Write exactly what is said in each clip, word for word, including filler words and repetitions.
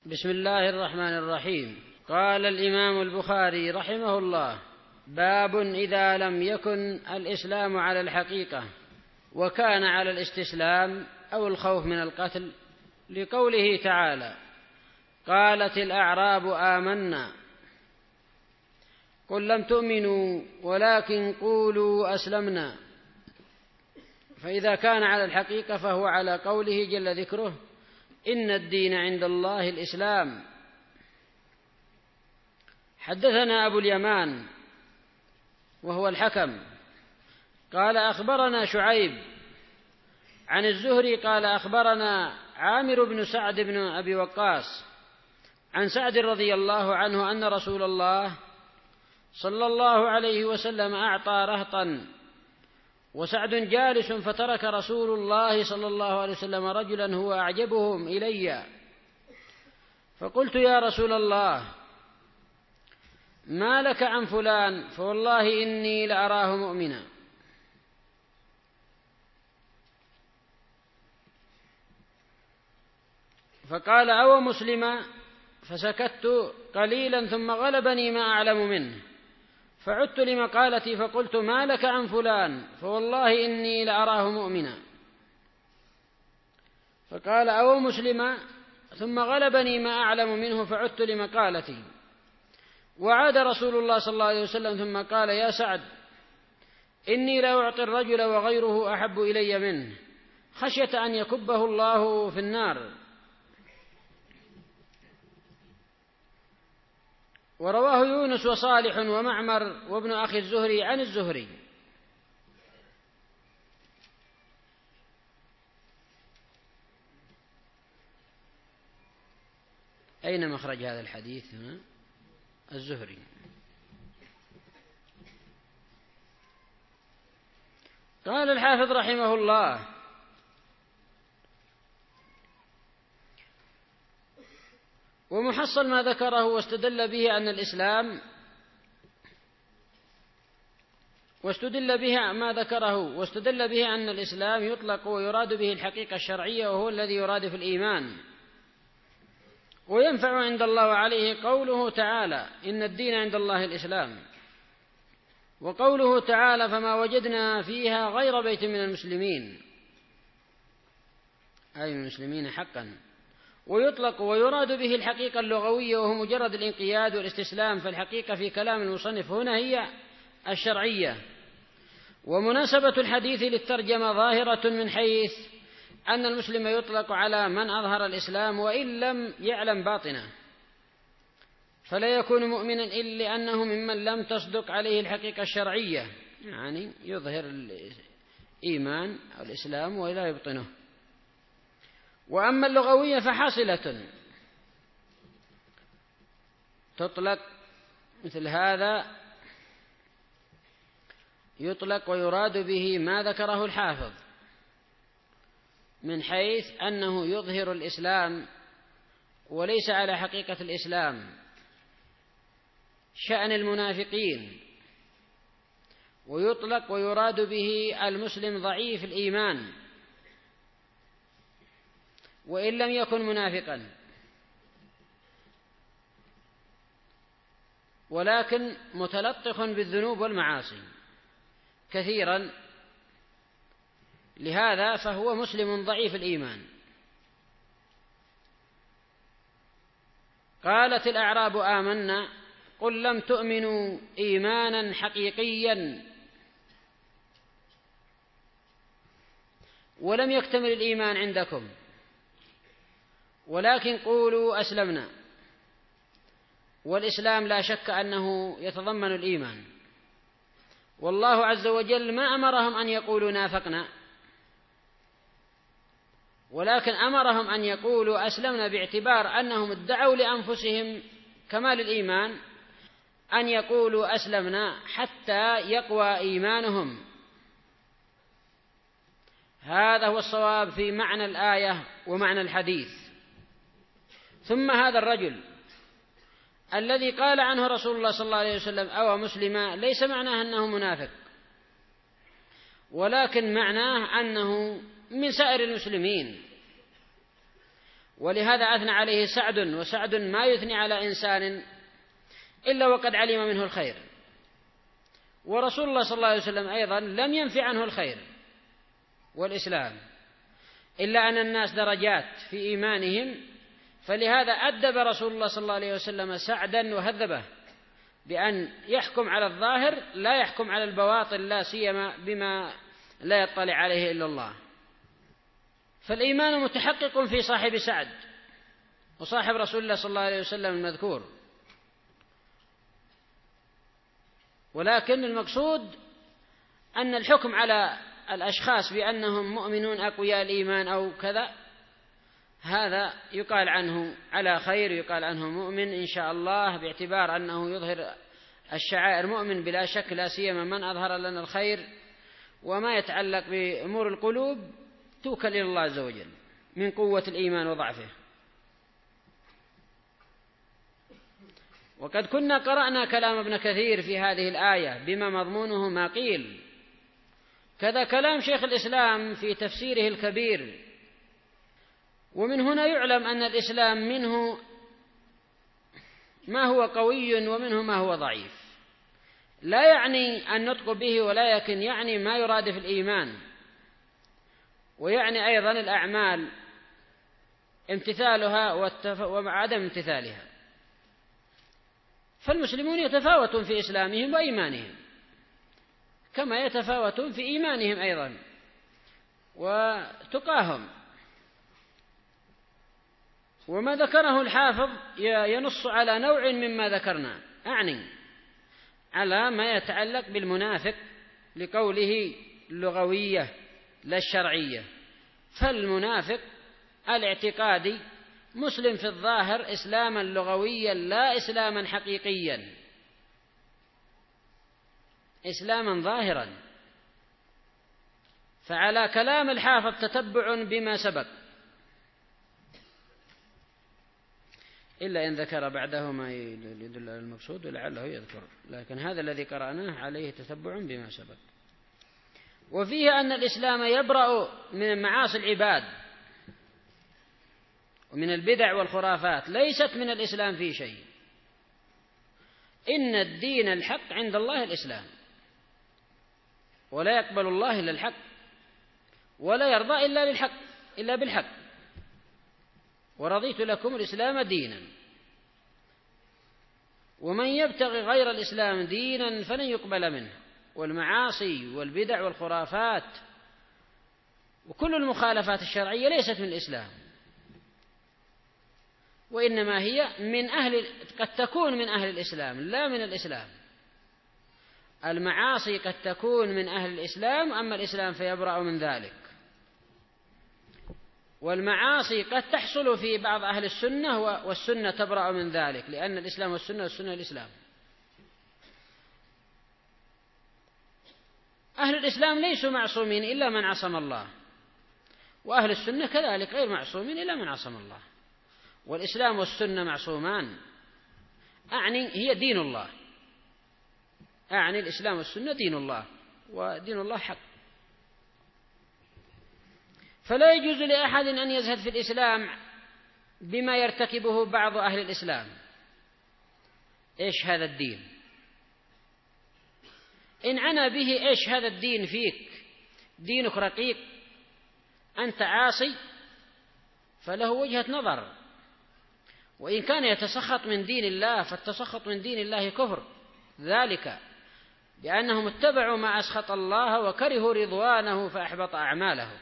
بسم الله الرحمن الرحيم. قال الإمام البخاري رحمه الله: باب إذا لم يكن الإسلام على الحقيقة وكان على الاستسلام أو الخوف من القتل، لقوله تعالى: قالت الأعراب آمنا قل لم تؤمنوا ولكن قولوا أسلمنا. فإذا كان على الحقيقة فهو على قوله جل ذكره: إن الدين عند الله الإسلام. حدثنا أبو اليمان وهو الحكم قال أخبرنا شعيب عن الزهري قال أخبرنا عامر بن سعد بن أبي وقاص عن سعد رضي الله عنه أن رسول الله صلى الله عليه وسلم أعطى رهطا وسعد جالس، فترك رسول الله صلى الله عليه وسلم رجلا هو أعجبهم إلي، فقلت: يا رسول الله، ما لك عن فلان؟ فوالله إني لأراه مؤمنا. فقال: أو مسلما؟ فسكت قليلا ثم غلبني ما أعلم منه، فعدت لمقالتي فقلت: ما لك عن فلان؟ فوالله إني لأراه مؤمنا. فقال: أو مسلما؟ ثم غلبني ما أعلم منه، فعدت لمقالتي. وعاد رسول الله صلى الله عليه وسلم ثم قال: يا سعد، إني لا أعطي الرجل وغيره أحب إلي منه، خشية أن يكبه الله في النار. ورواه يونس وصالح ومعمر وابن أخي الزهري عن الزهري. أين مخرج هذا الحديث هنا؟ الزهري. قال الحافظ رحمه الله: ومحصل ما ذكره واستدل به أن الإسلام واستدل به ما ذكره واستدل به أن الإسلام يطلق ويراد به الحقيقة الشرعية، وهو الذي يراد في الإيمان. وينفع عند الله عليه قوله تعالى: إن الدين عند الله الإسلام، وقوله تعالى: فما وجدنا فيها غير بيت من المسلمين، أي من المسلمين حقا. ويطلق ويراد به الحقيقة اللغوية، وهو مجرد الانقياد والاستسلام، فالحقيقة في كلام المصنف هنا هي الشرعية. ومناسبة الحديث للترجمة ظاهرة من حيث أن المسلم يطلق على من أظهر الإسلام وإن لم يعلم باطنه، فلا يكون مؤمنا إلا لأنه ممن لم تصدق عليه الحقيقة الشرعية، يعني يظهر الإيمان أو الإسلام ولا يبطنه. وأما اللغوية فحاصلة، تطلق مثل هذا، يطلق ويراد به ما ذكره الحافظ من حيث أنه يظهر الإسلام وليس على حقيقة الإسلام، شأن المنافقين. ويطلق ويراد به المسلم ضعيف الإيمان وإن لم يكن منافقا، ولكن متلطخ بالذنوب والمعاصي كثيرا، لهذا فهو مسلم ضعيف الإيمان. قالت الأعراب آمنا قل لم تؤمنوا إيمانا حقيقيا ولم يكتمل الإيمان عندكم، ولكن قولوا أسلمنا. والإسلام لا شك أنه يتضمن الإيمان، والله عز وجل ما أمرهم أن يقولوا نافقنا، ولكن أمرهم أن يقولوا أسلمنا، باعتبار أنهم ادعوا لأنفسهم كمال الإيمان، أن يقولوا أسلمنا حتى يقوى إيمانهم. هذا هو الصواب في معنى الآية ومعنى الحديث. ثم هذا الرجل الذي قال عنه رسول الله صلى الله عليه وسلم أو مسلما، ليس معناه أنه منافق، ولكن معناه أنه من سائر المسلمين، ولهذا أثنى عليه سعد، وسعد ما يثني على إنسان إلا وقد علم منه الخير. ورسول الله صلى الله عليه وسلم أيضا لم ينفي عنه الخير والإسلام، إلا أن الناس درجات في إيمانهم، فلهذا أدب رسول الله صلى الله عليه وسلم سعدا وهذبه بأن يحكم على الظاهر لا يحكم على البواطن، لا سيما بما لا يطلع عليه إلا الله. فالإيمان متحقق في صاحب سعد وصاحب رسول الله صلى الله عليه وسلم المذكور، ولكن المقصود أن الحكم على الأشخاص بأنهم مؤمنون أقوياء الإيمان أو كذا، هذا يقال عنه على خير، يقال عنه مؤمن إن شاء الله، باعتبار أنه يظهر الشعائر مؤمن بلا شك، لا سيما من أظهر لنا الخير. وما يتعلق بأمور القلوب توكل إلى الله عز وجل من قوة الإيمان وضعفه. وقد كنا قرأنا كلام ابن كثير في هذه الآية بما مضمونه ما قيل، كذا كلام شيخ الإسلام في تفسيره الكبير. ومن هنا يعلم أن الإسلام منه ما هو قوي ومنه ما هو ضعيف، لا يعني النطق به، ولكن يعني ما يرادف الإيمان، ويعني أيضا الأعمال امتثالها وعدم امتثالها. فالمسلمون يتفاوتون في إسلامهم وإيمانهم كما يتفاوتون في إيمانهم أيضا وتقاهم. وما ذكره الحافظ ينص على نوع مما ذكرنا، أعني على ما يتعلق بالمنافق لقوله اللغوية لا الشرعية. فالمنافق الاعتقادي مسلم في الظاهر إسلاما لغويا لا إسلاما حقيقيا، إسلاما ظاهرا. فعلى كلام الحافظ تتبع بما سبق، إلا إن ذكر بعده ما يدل على المقصود ولعله يذكر، لكن هذا الذي قرأناه عليه تتبع بما سبق. وفيه أن الإسلام يبرأ من معاصي العباد ومن البدع والخرافات، ليست من الإسلام في شيء. إن الدين الحق عند الله الإسلام، ولا يقبل الله إلا الحق، ولا يرضى إلا للحق إلا بالحق، ورضيت لكم الإسلام دينا. ومن يبتغي غير الإسلام دينا فلن يقبل منه. والمعاصي والبدع والخرافات وكل المخالفات الشرعية ليست من الإسلام، وإنما هي من أهل، قد تكون من أهل الإسلام لا من الإسلام. المعاصي قد تكون من أهل الإسلام، أما الإسلام فيبرأ من ذلك. والمعاصي قد تحصل في بعض أهل السنة والسنة تبرأ من ذلك، لأن الإسلام والسنة والسنة الإسلام. أهل الإسلام ليسوا معصومين إلا من عصم الله، وأهل السنة كذلك غير معصومين إلا من عصم الله. والإسلام والسنة معصومان، أعني هي دين الله، أعني الإسلام والسنة دين الله، ودين الله حق. فلا يجوز لأحد أن يزهد في الإسلام بما يرتكبه بعض أهل الإسلام. إيش هذا الدين؟ إن عنا به إيش هذا الدين فيك، دينك رقيق، أنت عاصي، فله وجهة نظر. وإن كان يتسخط من دين الله فالتسخط من دين الله كفر، ذلك بأنهم اتبعوا ما أسخط الله وكرهوا رضوانه فأحبط أعمالهم.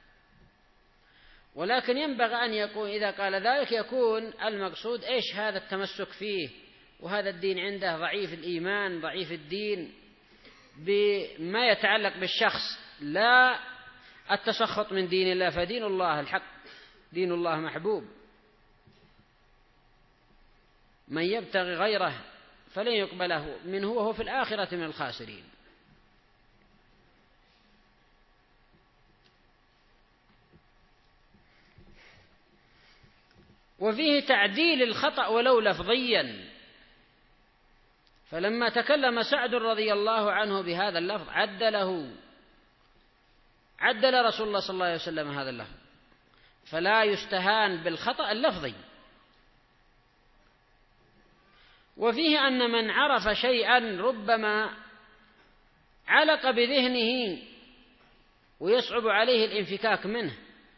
ولكن ينبغي أن يكون إذا قال ذلك يكون المقصود إيش هذا التمسك فيه، وهذا الدين عنده ضعيف الإيمان ضعيف الدين بما يتعلق بالشخص، لا التسخط من دين الله. فدين الله الحق، دين الله محبوب. من يبتغي غيره فلن يقبله منه وهو في الآخرة من الخاسرين. وفيه تعديل الخطأ ولو لفظيا، فلما تكلم سعد رضي الله عنه بهذا اللفظ عدله، عدل رسول الله صلى الله عليه وسلم هذا اللفظ فلا يستهان بالخطأ اللفظي. وفيه أن من عرف شيئا ربما علق بذهنه ويصعب عليه الانفكاك منه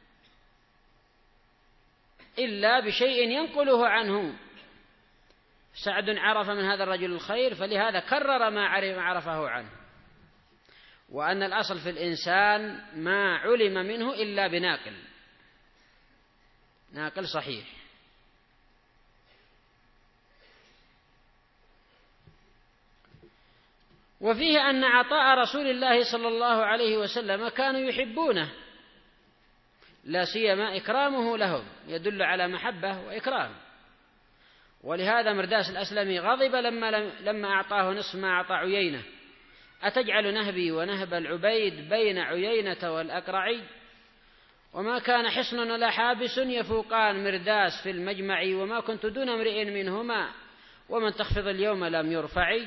إلا بشيء ينقله عنه. سعد عرف من هذا الرجل الخير فلهذا كرر ما عرفه عنه. وأن الأصل في الإنسان ما علم منه إلا بناقل، ناقل صحيح. وفيه أن عطاء رسول الله صلى الله عليه وسلم كانوا يحبونه، لا سيما إكرامه لهم يدل على محبة وإكرام. ولهذا مرداس الأسلمي غضب لما, لما أعطاه نصف ما أعطى عيينة: أتجعل نهبي ونهب العبيد بين عيينة والأقرعي؟ وما كان حصن ولا حابس يفوقان مرداس في المجمع، وما كنت دون امرئ منهما ومن تخفض اليوم لم يرفعي.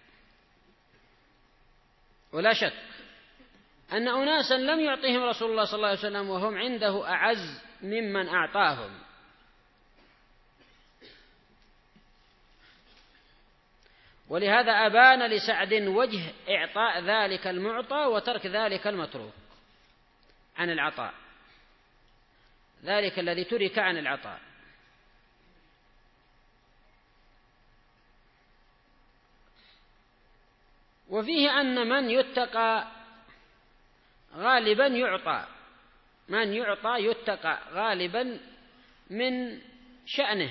ولا شك أن أناسا لم يعطيهم رسول الله صلى الله عليه وسلم وهم عنده أعز ممن أعطاهم. ولهذا أبان لسعد وجه إعطاء ذلك المعطى وترك ذلك المتروك عن العطاء، ذلك الذي ترك عن العطاء. وفيه أن من يتقى غالبا يعطى، من يعطى يتقى غالبا من شأنه.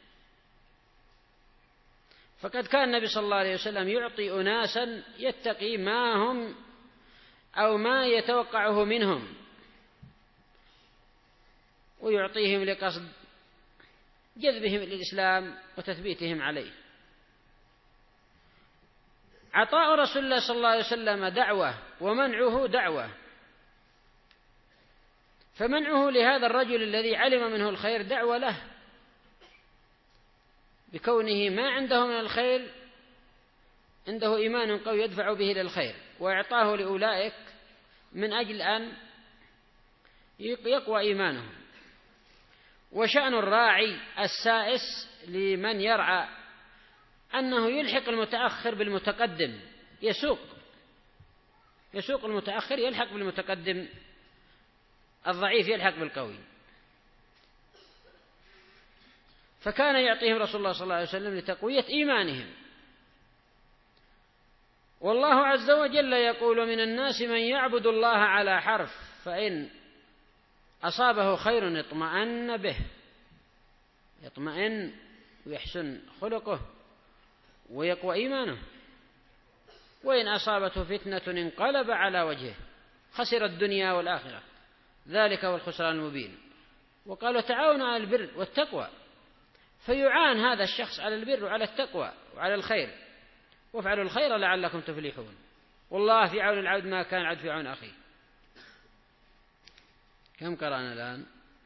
فقد كان النبي صلى الله عليه وسلم يعطي أناسا يتقي ما هم أو ما يتوقعه منهم، ويعطيهم لقصد جذبهم للإسلام وتثبيتهم عليه. عطاء رسول الله صلى الله عليه وسلم دعوة ومنعه دعوة. فمنعه لهذا الرجل الذي علم منه الخير دعوة له بكونه ما عنده من الخير، عنده إيمان قوي يدفع به للخير، وإعطاه لأولئك من أجل أن يقوى إيمانهم. وشأن الراعي السائس لمن يرعى أنه يلحق المتأخر بالمتقدم، يسوق يسوق المتأخر يلحق بالمتقدم، الضعيف يلحق بالقوي. فكان يعطيهم رسول الله صلى الله عليه وسلم لتقوية إيمانهم. والله عز وجل يقول: من الناس من يعبد الله على حرف، فإن أصابه خير اطمأن به، يطمئن ويحسن خلقه ويقوى إيمانه، وإن أصابته فتنة انقلب على وجهه خسر الدنيا والآخرة، ذلك هو الخسران المبين. وقالوا: تعاونوا على البر والتقوى، فيعان هذا الشخص على البر وعلى التقوى وعلى الخير. وافعلوا الخير لعلكم تفلحون، والله في عون العبد ما كان العبد في عون أخيه. كم قرأنا الآن؟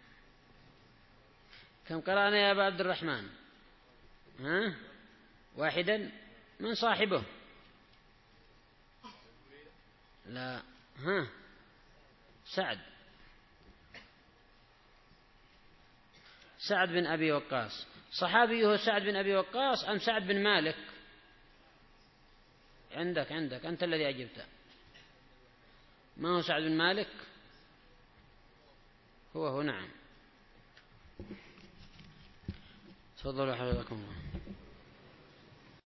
كم قرأنا يا أبا عبد الرحمن؟ ها؟ واحدا. من صاحبه؟ لا. ها؟ سعد سعد بن أبي وقاص. صحابيه سعد بن أبي وقاص أم سعد بن مالك؟ عندك عندك أنت الذي أجبت. ما هو سعد بن مالك؟ هو هو نعم. تفضلوا حفظكم الله.